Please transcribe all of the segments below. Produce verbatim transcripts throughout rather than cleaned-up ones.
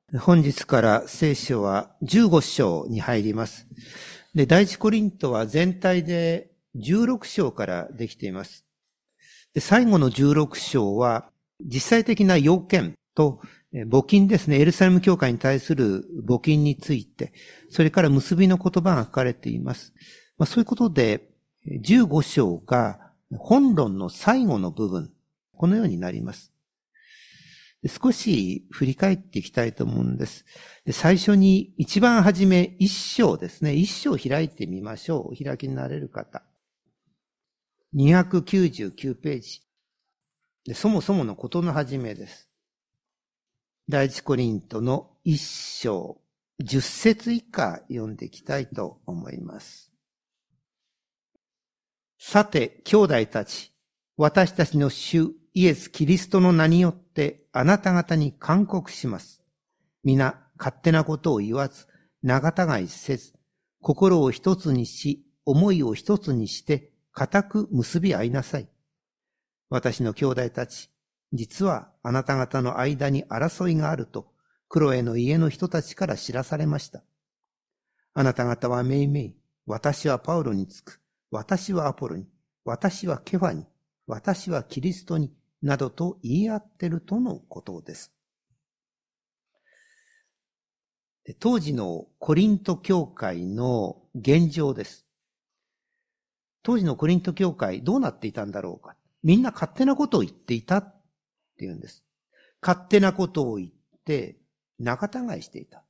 本日から聖書はじゅうご章に入ります。で、第一コリントは全体でじゅうろく章からできています。で、最後のじゅうろく章は実際的な要件と募金ですね、エルサレム教会に対する募金について、それから結びの言葉が書かれています。まあ、そういうことでじゅうご章が本論の最後の部分、このようになります。少し振り返っていきたいと思うんです。最初に一番初め一章ですね。一章開いてみましょう。お開きになれる方。にひゃくきゅうじゅうきゅうページ。そもそものことの始めです。第一コリントの一章、十節以下読んでいきたいと思います。さて、兄弟たち、私たちの主イエス・キリストの名によってあなた方に勧告します。皆、勝手なことを言わず、仲違いせず、心を一つにし、思いを一つにして、固く結び合いなさい。私の兄弟たち、実はあなた方の間に争いがあると、クロエの家の人たちから知らされました。あなた方はめいめい、私はパウロにつく、私はアポロに、私はケファに、私はキリストに、などと言い合ってるとのことです。当時のコリント教会の現状です。当時のコリント教会どうなっていたんだろうか。みんな勝手なことを言っていたっていうんです。勝手なことを言って仲違いしていた。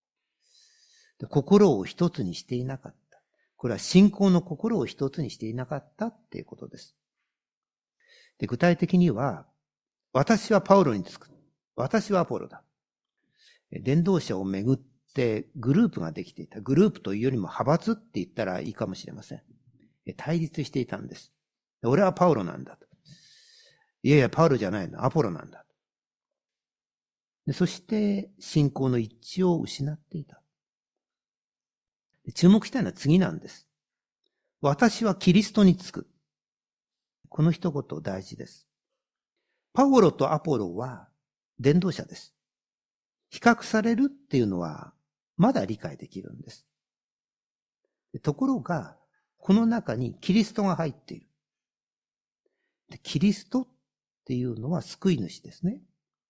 心を一つにしていなかった。これは信仰の心を一つにしていなかったっていうことです。で、具体的には、私はパウロにつく。私はアポロだ。伝道者をめぐってグループができていた。グループというよりも派閥って言ったらいいかもしれません。対立していたんです。俺はパウロなんだと。いやいや、パウロじゃないの。アポロなんだと。でそして、信仰の一致を失っていた。注目したいのは次なんです。私はキリストにつく。この一言大事です。パウロとアポロは伝道者です。比較されるっていうのはまだ理解できるんです。ところが、この中にキリストが入っている。キリストっていうのは救い主ですね。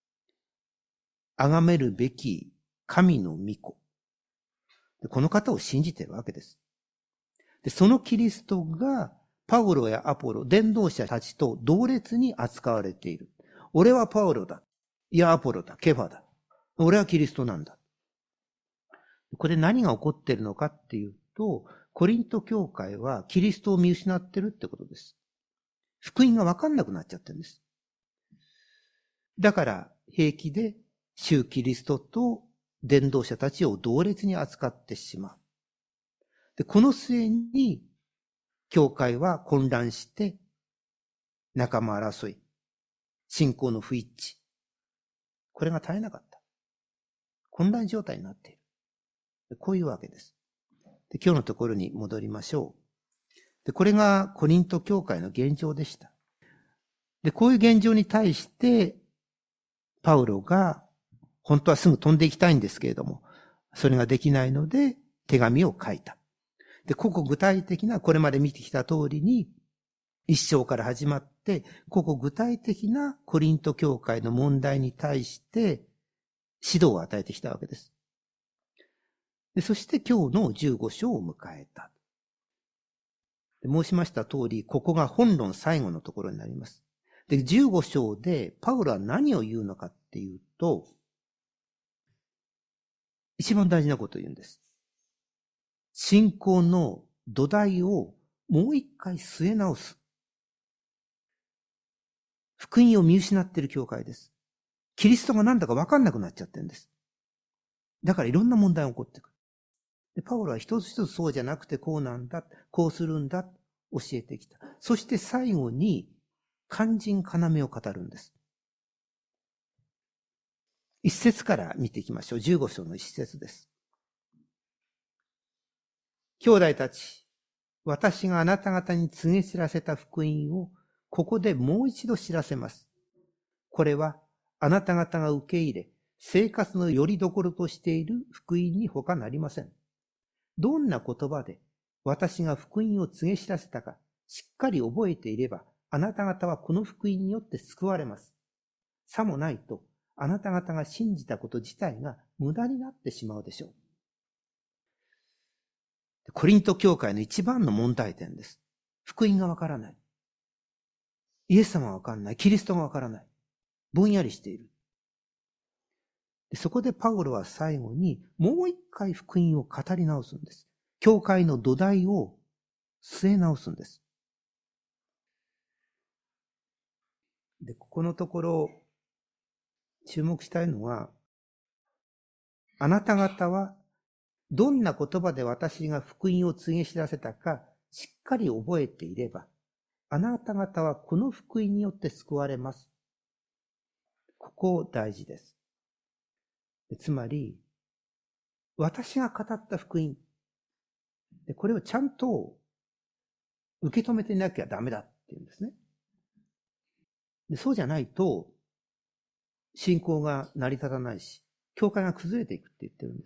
崇めるべき神の御子。この方を信じているわけです。で、そのキリストがパウロやアポロ、伝道者たちと同列に扱われている。俺はパウロだ。いや、アポロだ。ケファだ。俺はキリストなんだ。これ何が起こっているのかっていうと、コリント教会はキリストを見失ってるってことです。福音が分かんなくなっちゃってるんです。だから平気で主キリストと伝道者たちを同列に扱ってしまう。で、この末に教会は混乱して仲間争い、信仰の不一致。これが絶えなかった。混乱状態になっている。こういうわけです。で、今日のところに戻りましょう。で、これがコリント教会の現状でした。で、こういう現状に対して、パウロが、本当はすぐ飛んでいきたいんですけれども、それができないので、手紙を書いた。で、ここ具体的な、これまで見てきた通りに、一章から始まって、ここ具体的なコリント教会の問題に対して、指導を与えてきたわけです。でそして今日のじゅうご章を迎えた。で申しました通り、ここが本論最後のところになります。で、じゅうご章でパウロは何を言うのかっていうと、一番大事なことを言うんです。信仰の土台をもう一回据え直す。福音を見失っている教会です。キリストが何だか分かんなくなっちゃってるんです。だからいろんな問題が起こってくる。で、パウロは一つ一つそうじゃなくてこうなんだ、こうするんだ、教えてきた。そして最後に肝心要を語るんです。一節から見ていきましょう。じゅうご章の一節です。兄弟たち、私があなた方に告げ知らせた福音をここでもう一度知らせます。これはあなた方が受け入れ、 生活の拠り所としている福音に他なりません。どんな言葉で私が福音を告げ知らせたか、しっかり覚えていれば、あなた方はこの福音によって救われます。さもないと、あなた方が信じたこと自体が無駄になってしまうでしょう。コリント教会の一番の問題点です。福音がわからない。イエス様がわからない。キリストがわからない。ぼんやりしている。でそこでパウロは最後にもう一回福音を語り直すんです。教会の土台を据え直すんです。で、ここのところ注目したいのは、あなた方はどんな言葉で私が福音を告げ知らせたかしっかり覚えていれば、あなた方はこの福音によって救われます。ここ大事です。つまり、私が語った福音、これをちゃんと受け止めていなきゃダメだっていうんですね。でそうじゃないと、信仰が成り立たないし、教会が崩れていくって言ってるんです。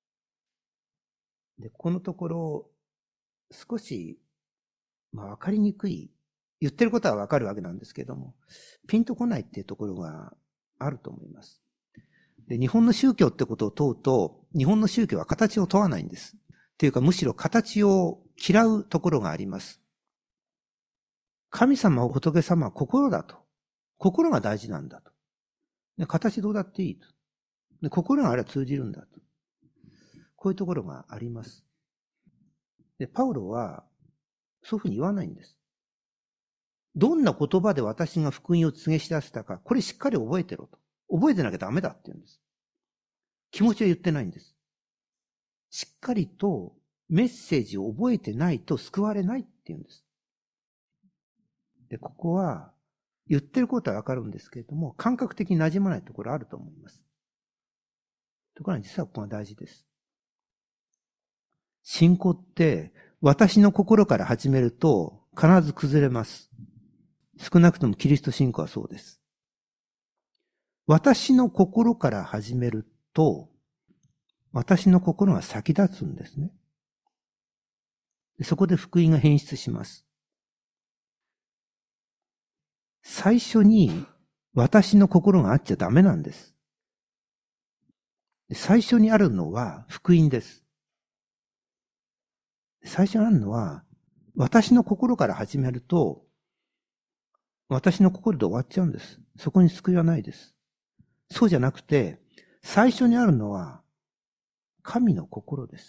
で、このところ、少し、まあ、わかりにくい、言ってることはわかるわけなんですけども、ピンとこないっていうところがあると思います。で、日本の宗教ってことを問うと、日本の宗教は形を問わないんです。っていうか、むしろ形を嫌うところがあります。神様、仏様は心だと。心が大事なんだと。で形どうだっていいと。で心があれば通じるんだと。こういうところがあります。で、パウロは、そういうふうに言わないんです。どんな言葉で私が福音を告げ知らせたか、これしっかり覚えてろと。覚えてなきゃダメだって言うんです。気持ちは言ってないんです。しっかりとメッセージを覚えてないと救われないって言うんです。で、ここは言ってることはわかるんですけれども、感覚的に馴染まないところあると思います。ところが実はここが大事です。信仰って私の心から始めると必ず崩れます。少なくともキリスト信仰はそうです。私の心から始めると、私の心が先立つんですね。そこで福音が変質します。最初に私の心があっちゃダメなんです。最初にあるのは福音です。最初にあるのは私の心から始めると、私の心で終わっちゃうんです。そこに救いはないです。そうじゃなくて、最初にあるのは神の心です。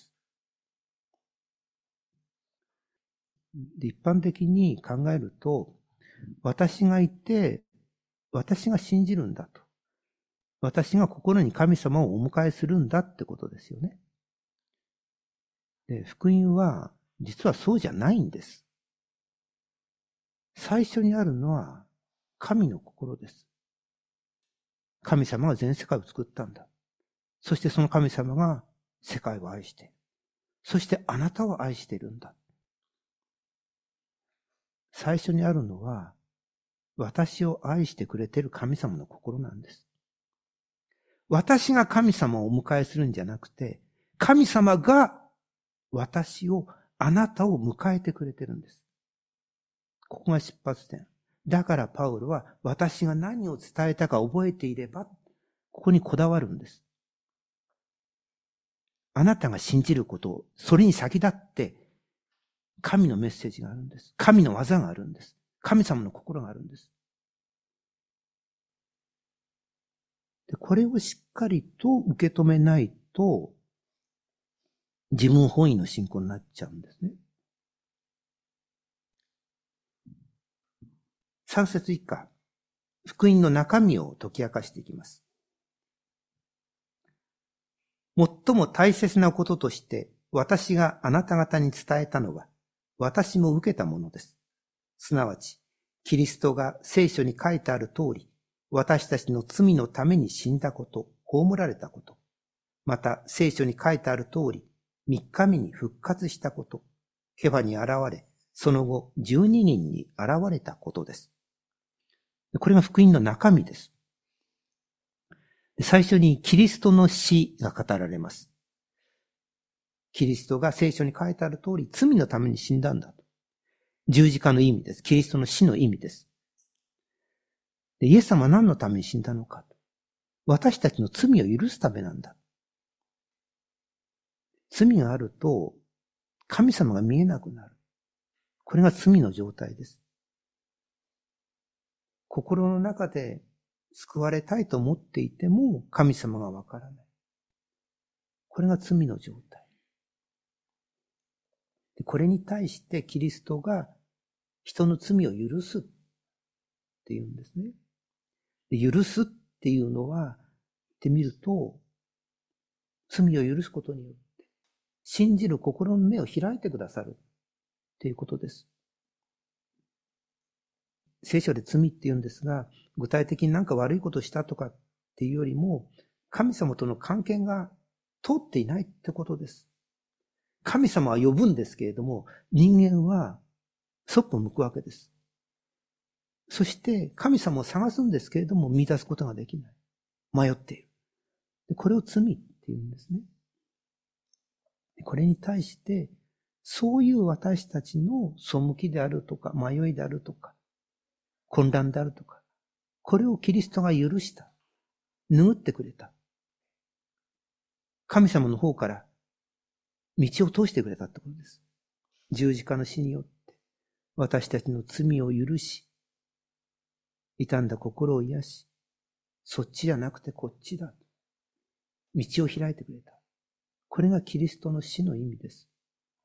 で一般的に考えると、私がいて、私が信じるんだと。私が心に神様をお迎えするんだってことですよね。で、福音は実はそうじゃないんです。最初にあるのは神の心です。神様が全世界を作ったんだ。そしてその神様が世界を愛している。そしてあなたを愛しているんだ。最初にあるのは私を愛してくれている神様の心なんです。私が神様をお迎えするんじゃなくて、神様が私を、あなたを迎えてくれてるんです。ここが出発点。だからパウロは私が何を伝えたか覚えていれば、ここにこだわるんです。あなたが信じることを、それに先立って、神のメッセージがあるんです。神の技があるんです。神様の心があるんです。でこれをしっかりと受け止めないと、自分本位の信仰になっちゃうんですね。三節以下、福音の中身を解き明かしていきます。最も大切なこととして、私があなた方に伝えたのは、私も受けたものです。すなわち、キリストが聖書に書いてある通り、私たちの罪のために死んだこと、葬られたこと、また聖書に書いてある通り、三日目に復活したこと、ケファに現れ、その後十二人に現れたことです。これが福音の中身です。 最初にキリストの死が語られます。キリストが聖書に書いてある通り、罪のために死んだんだと。十字架の意味です。キリストの死の意味です。で、イエス様は何のために死んだのか。私たちの罪を許すためなんだ。罪があると、神様が見えなくなる。これが罪の状態です。心の中で救われたいと思っていても、神様がわからない。これが罪の状態。これに対してキリストが人の罪を許すっていうんですね。で許すっていうのは、言ってみると、罪を許すことによって、信じる心の目を開いてくださるっていうことです。聖書で罪って言うんですが、具体的になんか悪いことしたとかっていうよりも、神様との関係が通っていないってことです。神様は呼ぶんですけれども、人間はそっぽ向くわけです。そして神様を探すんですけれども、見出すことができない。迷っている。でこれを罪って言うんですね。これに対して、そういう私たちの背きであるとか、迷いであるとか、混乱であるとか、これをキリストが許した。拭ってくれた。神様の方から道を通してくれたってことです。十字架の死によって私たちの罪を許し、傷んだ心を癒し、そっちじゃなくてこっちだ。道を開いてくれた。これがキリストの死の意味です。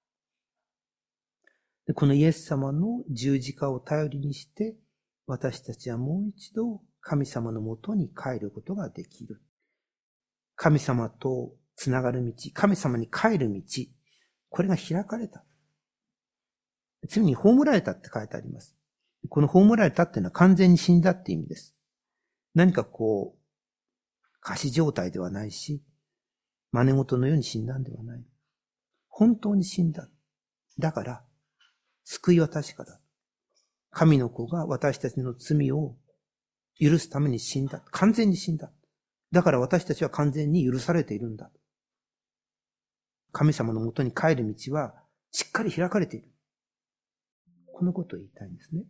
でこのイエス様の十字架を頼りにして、私たちはもう一度神様のもとに帰ることができる。神様とつながる道、神様に帰る道、これが開かれた。罪に葬られたって書いてあります。この葬られたっていうのは完全に死んだって意味です。何かこう、仮死状態ではないし、真似事のように死んだんではない。本当に死んだ。だから、救いは確かだ。神の子が私たちの罪を許すために死んだ。完全に死んだ。だから私たちは完全に許されているんだ。神様のもとに帰る道はしっかり開かれている。このことを言いたいんですね。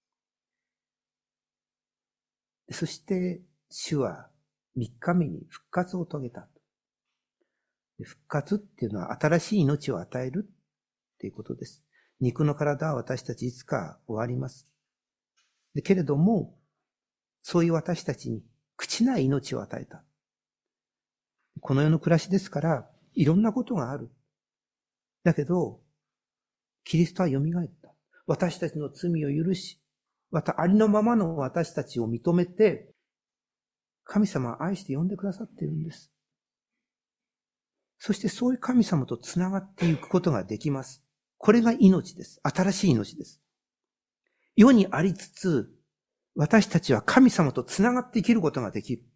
そして主は三日目に復活を遂げた。復活っていうのは新しい命を与えるっていうことです。肉の体は私たちいつか終わります。でけれども、そういう私たちに朽ちない命を与えた。この世の暮らしですから、いろんなことがある。だけど、キリストは蘇った。私たちの罪を許し、またありのままの私たちを認めて、神様は愛して呼んでくださっているんです。そしてそういう神様とつながっていくことができます。これが命です。新しい命です。世にありつつ、私たちは神様とつながって生きることができる。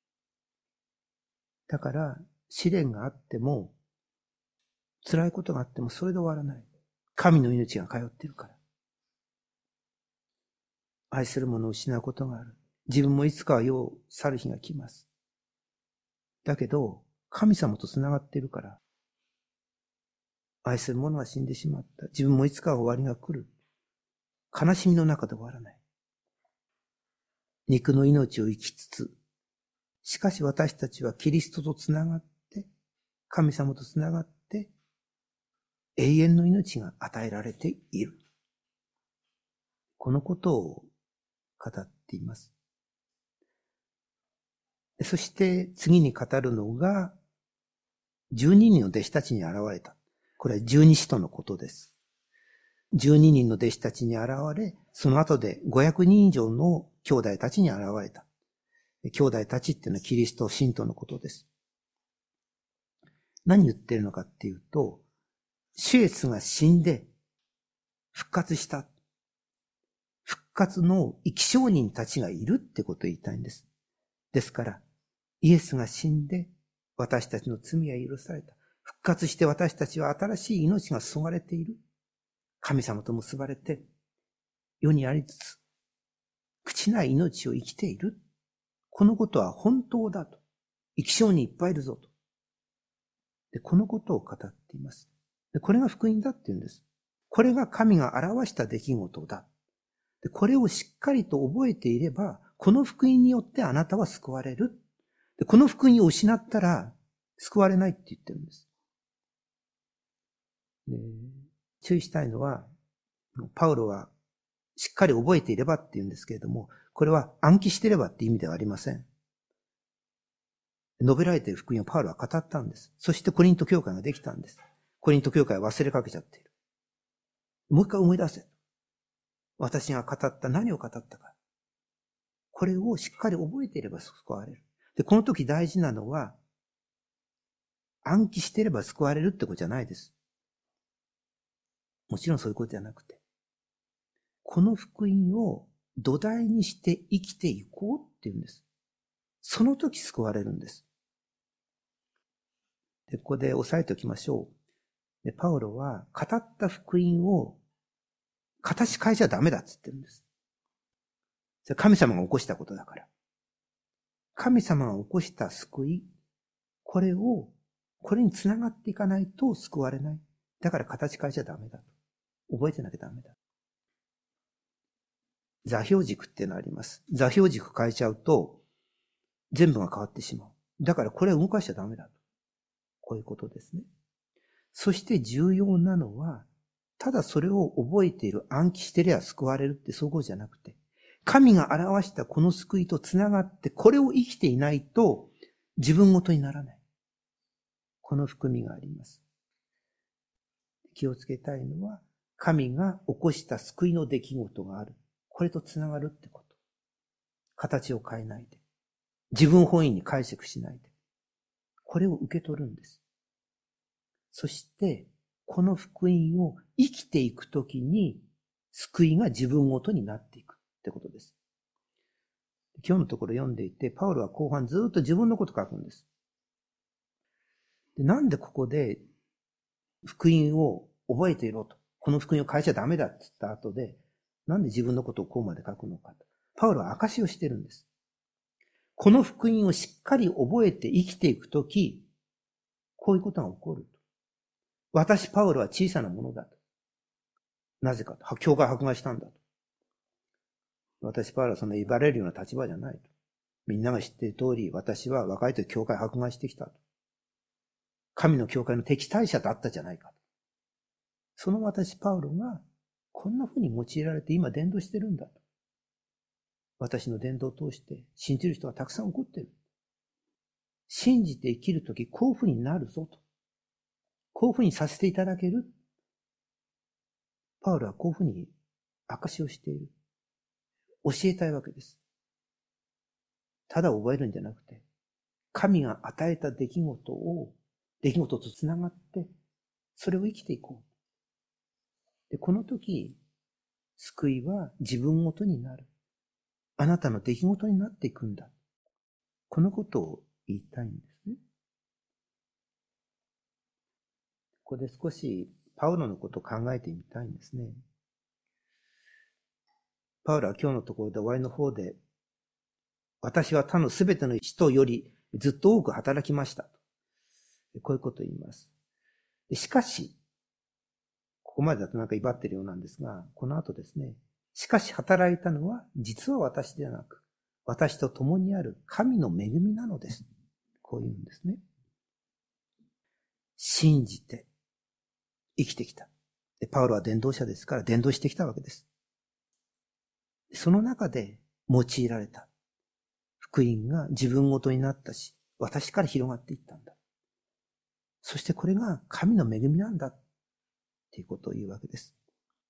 だから、試練があっても、辛いことがあってもそれで終わらない。神の命が通っているから。愛する者を失うことがある。自分もいつかは世を去る日が来ます。だけど、神様とつながっているから、愛する者が死んでしまった。自分もいつかは終わりが来る。悲しみの中で終わらない。肉の命を生きつつ、しかし私たちはキリストとつながって、神様とつながって、永遠の命が与えられている。このことを語っています。そして次に語るのが、十二人の弟子たちに現れた。これは十二使徒のことです。十二人の弟子たちに現れ、その後でごひゃくにん以上の兄弟たちに現れた。兄弟たちっていうのはキリスト信徒のことです。何言ってるのかっていうと、主イエスが死んで復活した。復活の生き証人たちがいるってことを言いたいんです。ですから、イエスが死んで私たちの罪は許された。復活して私たちは新しい命が注がれている。神様と結ばれて、世にありつつ、朽ちない命を生きている。このことは本当だと。 生き証人いっぱいいるぞと。で、このことを語っています。で、これが福音だって言うんです。これが神が表した出来事だ。で、これをしっかりと覚えていれば、この福音によってあなたは救われる。で、この福音を失ったら救われないって言ってるんです。で、注意したいのは、パウロはしっかり覚えていればって言うんですけれども、これは暗記していればって意味ではありません。述べられている福音をパウロは語ったんです。そしてコリント教会ができたんです。コリント教会は忘れかけちゃっている。もう一回思い出せ。私が語った何を語ったか。これをしっかり覚えていれば救われる。で、この時大事なのは、暗記していれば救われるってことじゃないです。もちろんそういうことじゃなくて、この福音を土台にして生きていこうっていうんです。その時救われるんです。で、ここで押さえておきましょう。で、パウロは語った福音を形変えちゃダメだって言ってるんです。それ神様が起こしたことだから。神様が起こした救い、これを、これにつながっていかないと救われない。だから形変えちゃダメだと。覚えてなきゃダメだ。座標軸っていうのがあります。座標軸変えちゃうと、全部が変わってしまう。だからこれを動かしちゃダメだと。こういうことですね。そして重要なのは、ただそれを覚えている、暗記してりゃ救われるってそういうことじゃなくて、神が表したこの救いとつながって、これを生きていないと自分ごとにならない。この含みがあります。気をつけたいのは、神が起こした救いの出来事がある。これとつながるってこと。形を変えないで。自分本位に解釈しないで。これを受け取るんです。そして、この福音を生きていくときに、救いが自分ごとになっていくってことです。今日のところ読んでいて、パウロは後半ずっと自分のこと書くんです。で、なんでここで福音を覚えていろと。この福音を変えちゃダメだって言った後で、なんで自分のことをこうまで書くのかと。パウロは証しをしてるんです。この福音をしっかり覚えて生きていくとき、こういうことが起こると。私、パウロは小さなものだと。なぜかと。教会迫害したんだと。私、パウロはそんな言われるような立場じゃないと。みんなが知っている通り、私は若い時教会迫害してきたと。神の教会の敵対者だったじゃないかと。その私、パウロが、こんな風に用いられて今伝道してるんだと。私の伝道を通して信じる人がたくさん起こってる。信じて生きるとき、こういう風になるぞと。こういう風にさせていただける。パウロはこういう風に証しをしている。教えたいわけです。ただ覚えるんじゃなくて、神が与えた出来事を、出来事とつながって、それを生きていこう。で、この時、救いは自分ごとになる。あなたの出来事になっていくんだ。このことを言いたいんですね。ここで少しパウロのことを考えてみたいんですね。パウロは今日のところで終わりの方で、私は他のすべての人よりずっと多く働きました。こういうことを言います。しかし、ここまでだとなんか威張ってるようなんですが、この後ですね、しかし働いたのは実は私ではなく、私と共にある神の恵みなのです。こう言うんですね。信じて生きてきた。でパウロは伝道者ですから伝道してきたわけです。その中で用いられた福音が自分ごとになったし、私から広がっていったんだ。そしてこれが神の恵みなんだっていうことを言うわけです。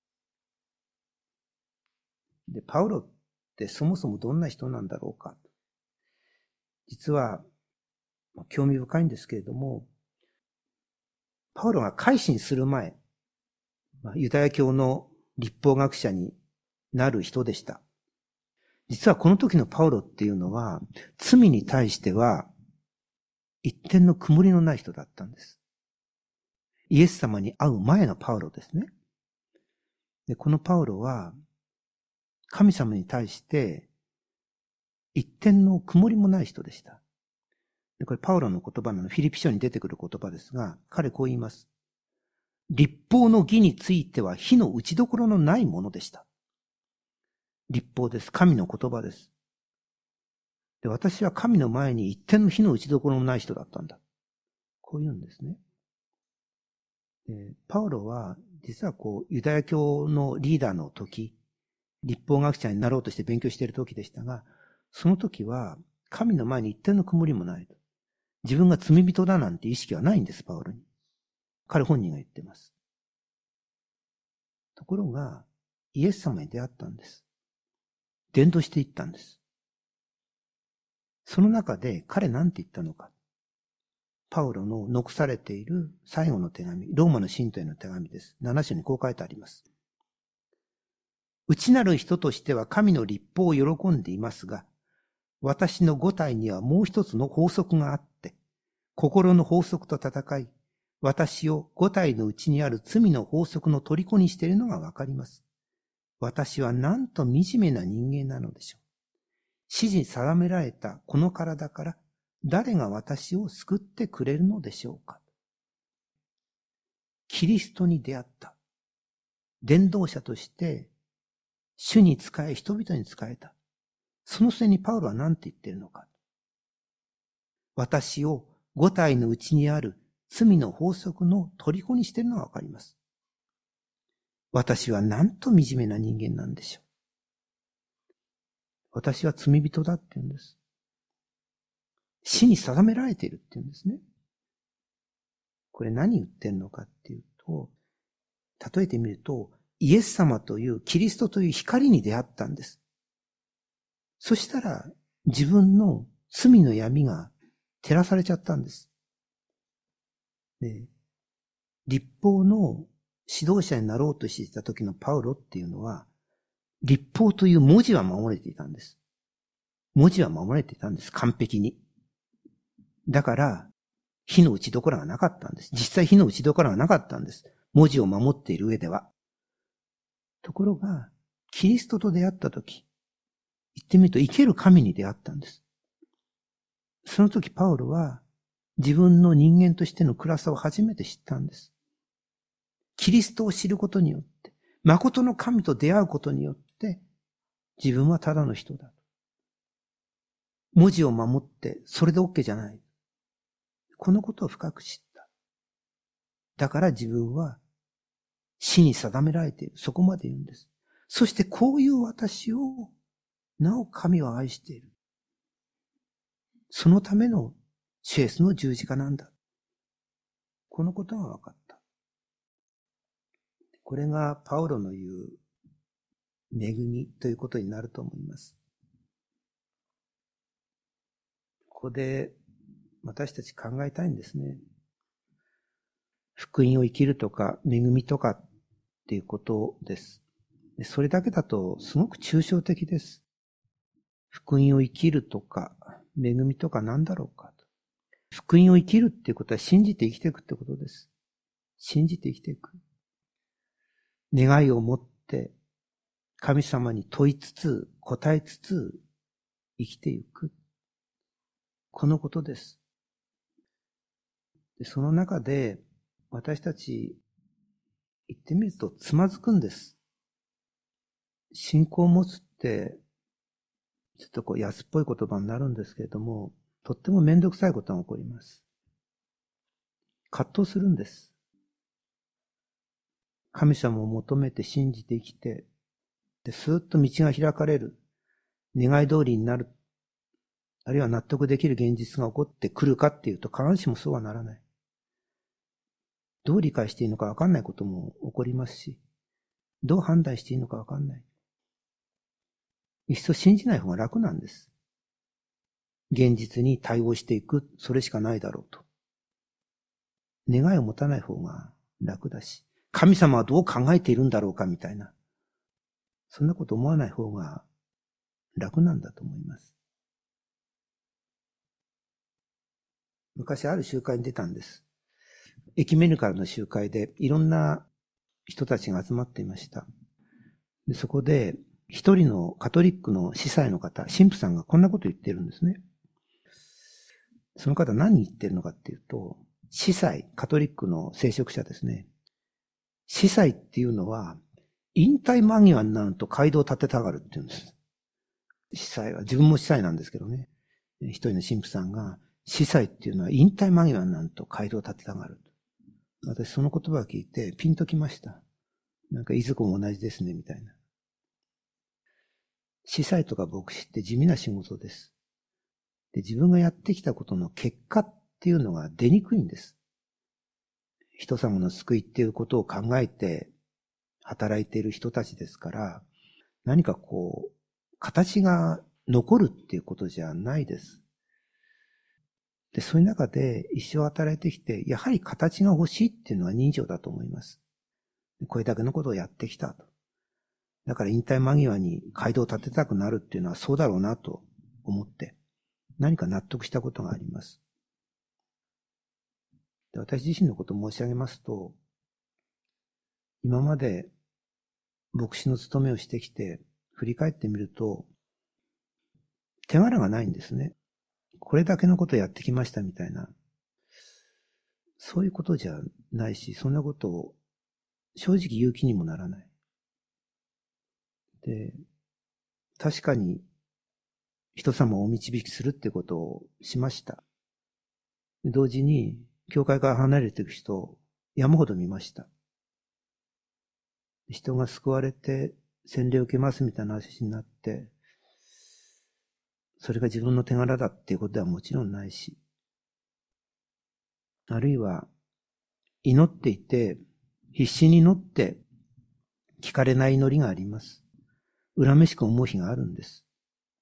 で、パウロってそもそもどんな人なんだろうか。実は、興味深いんですけれども、パウロが改心する前、ユダヤ教の律法学者になる人でした。実はこの時のパウロっていうのは、罪に対しては、一点の曇りのない人だったんです。イエス様に会う前のパウロですね。で、このパウロは、神様に対して、一点の曇りもない人でした。 でこれパウロの言葉なの、フィリピ書に出てくる言葉ですが、彼こう言います。律法の義については火の打ちどころのないものでした。律法です。神の言葉です。で、私は神の前に一点の火の打ちどころのない人だったんだ。こう言うんですね。でパウロは、実はこう、ユダヤ教のリーダーの時、律法学者になろうとして勉強している時でしたが、その時は、神の前に一点の曇りもない。自分が罪人だなんて意識はないんです、パウロに。彼本人が言っています。ところが、イエス様に出会ったんです。伝道していったんです。その中で彼なんて言ったのか。パウロの残されている最後の手紙、ローマの信徒への手紙です。なな章にこう書いてあります。内なる人としては神の律法を喜んでいますが、私の五体にはもう一つの法則があって、心の法則と戦い、私を五体のうちにある罪の法則の虜にしているのがわかります。私はなんと惨めな人間なのでしょう。指示定められたこの体から誰が私を救ってくれるのでしょうか。キリストに出会った。伝道者として主に仕え、人々に仕えた。その末にパウロは何て言っているのか。私を五体のうちにある罪の法則の虜にしているのがわかります。私はなんと惨めな人間なんでしょう。私は罪人だって言うんです。死に定められているって言うんですね。これ何言ってんのかっていうと、例えてみると、イエス様というキリストという光に出会ったんです。そしたら自分の罪の闇が照らされちゃったんです。で、律法の指導者になろうとしていた時のパウロっていうのは、律法という文字は守れていたんです。文字は守れていたんです。完璧に。だから、火の打ちどころがなかったんです。実際火の打ちどころがなかったんです。文字を守っている上では。ところが、キリストと出会ったとき、言ってみると生ける神に出会ったんです。その時パウロは自分の人間としての暗さを初めて知ったんです。キリストを知ることによって、誠の神と出会うことによって、自分はただの人だ。文字を守ってそれで OK じゃない。このことを深く知った。だから自分は死に定められている。そこまで言うんです。そしてこういう私を、なお神は愛している。そのための主イエスの十字架なんだ。このことが分かった。これがパウロの言う恵みということになると思います。ここで私たち考えたいんですね。福音を生きるとか恵みとかっていうことです。それだけだとすごく抽象的です。福音を生きるとか恵みとか何だろうかと。福音を生きるっていうことは信じて生きていくってことです。信じて生きていく。願いを持って神様に問いつつ、答えつつ生きていく。このことです。でその中で私たち言ってみるとつまずくんです。信仰を持つってちょっとこう安っぽい言葉になるんですけれども、とってもめんどくさいことが起こります。葛藤するんです。神様を求めて信じて生きて、でスーッと道が開かれる。願い通りになる。あるいは納得できる現実が起こってくるかっていうと必ずしもそうはならない。どう理解していいのか分かんないことも起こりますし、どう判断していいのか分かんない。いっそ信じない方が楽なんです。現実に対応していく、それしかないだろうと。願いを持たない方が楽だし、神様はどう考えているんだろうかみたいな。そんなこと思わない方が楽なんだと思います。昔ある集会に出たんです。エキメニカルの集会でいろんな人たちが集まっていました。でそこで一人のカトリックの司祭の方、神父さんがこんなこと言ってるんですね。 その方何言ってるのかっていうと、司祭、カトリックの聖職者ですね。司祭っていうのは、引退間際になると街道を建てたがるって言うんです。司祭は、自分も司祭なんですけどね。一人の神父さんが、司祭っていうのは引退間際になると街道を建てたがる。私その言葉を聞いてピンときました。なんかいずこも同じですね、みたいな。司祭とか牧師って地味な仕事です。で、自分がやってきたことの結果っていうのが出にくいんです。人様の救いっていうことを考えて働いている人たちですから、何かこう、形が残るっていうことじゃないです。で、そういう中で一生働いてきて、やはり形が欲しいっていうのは人情だと思います。これだけのことをやってきたと。だから引退間際に街道を建てたくなるっていうのはそうだろうなと思って、何か納得したことがあります。で、私自身のことを申し上げますと、今まで牧師の務めをしてきて、振り返ってみると、手柄がないんですね。これだけのことをやってきましたみたいな。そういうことじゃないし、そんなことを正直言う気にもならない。で、確かに人様をお導きするってことをしました。同時に、教会から離れていく人を山ほど見ました。人が救われて洗礼を受けますみたいな話になって、それが自分の手柄だっていうことではもちろんないし、あるいは祈っていて、必死に祈って聞かれない祈りがあります。恨めしく思う日があるんです。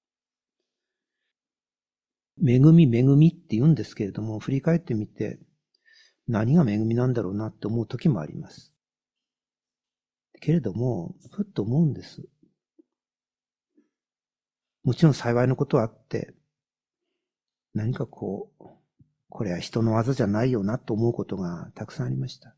恵み恵みって言うんですけれども、振り返ってみて、何が恵みなんだろうなって思う時もあります。けれども、ふっと思うんです。もちろん幸いのことはあって、何かこう、これは人の技じゃないよなと思うことがたくさんありました。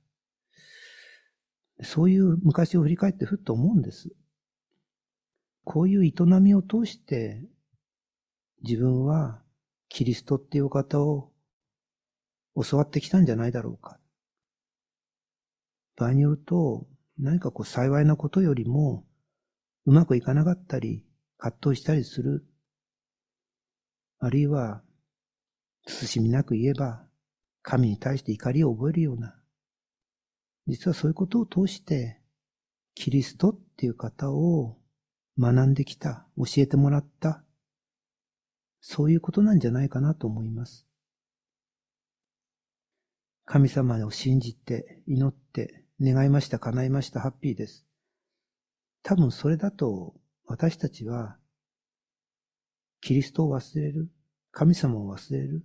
そういう昔を振り返ってふっと思うんです。こういう営みを通して自分はキリストっていうお方を教わってきたんじゃないだろうか。場合によると何かこう幸いなことよりもうまくいかなかったり葛藤したりする。あるいは慎みなく言えば神に対して怒りを覚えるような。実はそういうことを通してキリストっていう方を学んできた、教えてもらった、そういうことなんじゃないかなと思います。神様を信じて、祈って、願いました、叶いました、ハッピーです。多分それだと私たちはキリストを忘れる、神様を忘れる、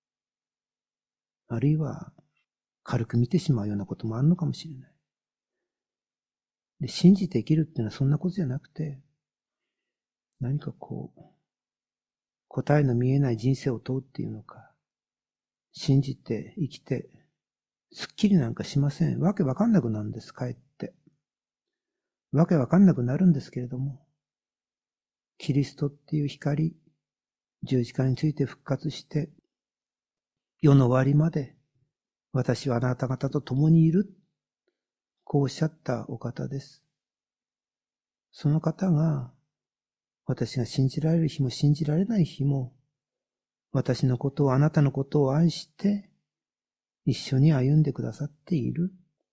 あるいは軽く見てしまうようなこともあるのかもしれない。で、信じて生きるっていうのはそんなことじゃなくて、何かこう、答えの見えない人生を問うっていうのか、信じて生きて、すっきりなんかしません。わけわかんなくなるんです、かえって。わけわかんなくなるんですけれども、キリストっていう光、十字架について復活して、世の終わりまで、私はあなた方と共にいる。こうおっしゃったお方です。その方が、私が信じられる日も信じられない日も、私のことを、あなたのことを愛して、一緒に歩んでくださっている。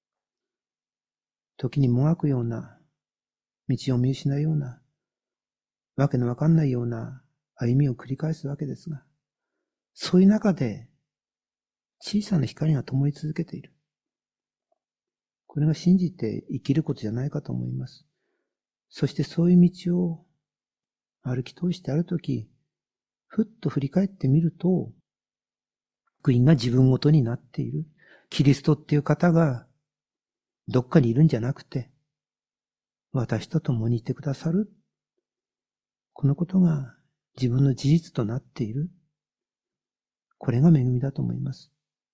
時にもがくような、道を見失うような、わけのわかんないような歩みを繰り返すわけですが、そういう中で、小さな光が灯り続けている。これが信じて生きることじゃないかと思います。そしてそういう道を歩き通してあるとき、ふっと振り返ってみると、福音が自分ごとになっている。キリストっていう方がどっかにいるんじゃなくて、私と共にいてくださる。このことが自分の事実となっている。これが恵みだと思います。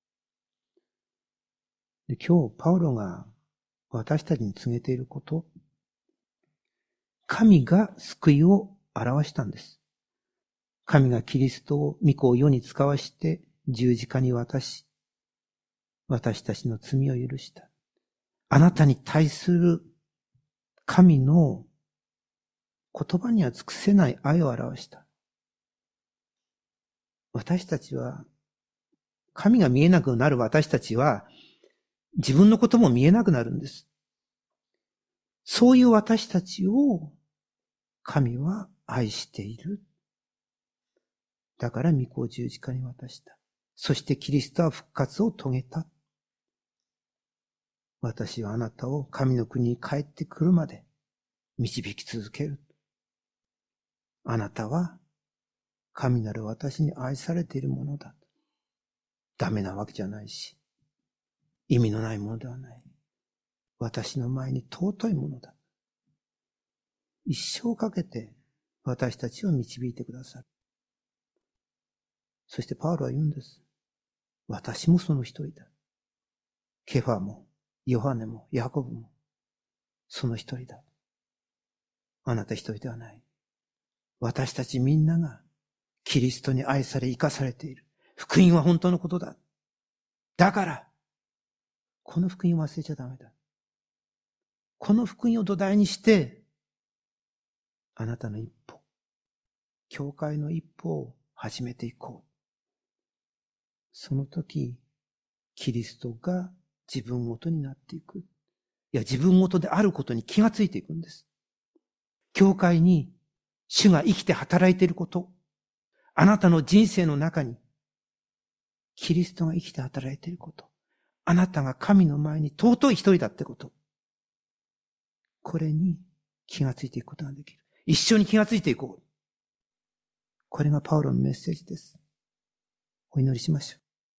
で、今日パウロが私たちに告げていること、神が救いを表したんです。神がキリストを御子を世に使わして十字架に渡し、私たちの罪を許した。あなたに対する神の言葉には尽くせない愛を表した。私たちは、神が見えなくなる私たちは、自分のことも見えなくなるんです。そういう私たちを神は愛している。だから御子を十字架に渡した。そしてキリストは復活を遂げた。私はあなたを神の国に帰ってくるまで導き続ける。あなたは神なる私に愛されているものだ。ダメなわけじゃないし、意味のないものではない。私の前に尊いものだ。一生かけて私たちを導いてくださる。そしてパウロは言うんです。私もその一人だ。ケファも、ヨハネも、ヤコブも、その一人だ。あなた一人ではない。私たちみんながキリストに愛され生かされている。福音は本当のことだ。だから、この福音を忘れちゃダメだ。この福音を土台にして、あなたの一歩、教会の一歩を始めていこう。その時、キリストが自分ごとになっていく。いや、自分ごとであることに気がついていくんです。教会に主が生きて働いていること、あなたの人生の中にキリストが生きて働いていること、あなたが神の前に尊い一人だってこと、これに気がついていくことができる。一緒に気がついていこう。これがパウロのメッセージです。お祈りしましょう。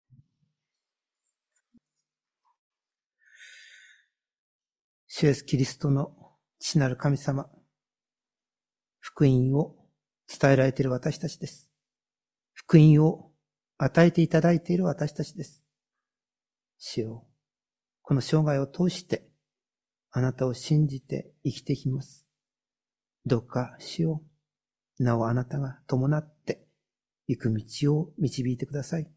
主イエスキリストの父なる神様、福音を伝えられている私たちです。福音を与えていただいている私たちです。主よ、この生涯を通してあなたを信じて生きていきます。どうか主よ、なおあなたが伴って行く道を導いてください。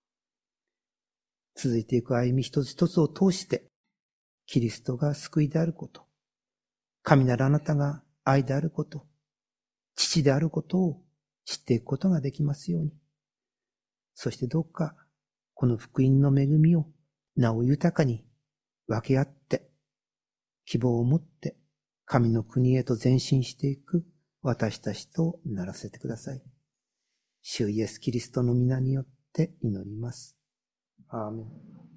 続いていく歩み一つ一つを通して、キリストが救いであること、神なるあなたが愛であること、父であることを知っていくことができますように。そしてどうか、この福音の恵みをなお豊かに分け合って、希望を持って神の国へと前進していく私たちとならせてください。主イエスキリストの皆によって祈ります。アーメン。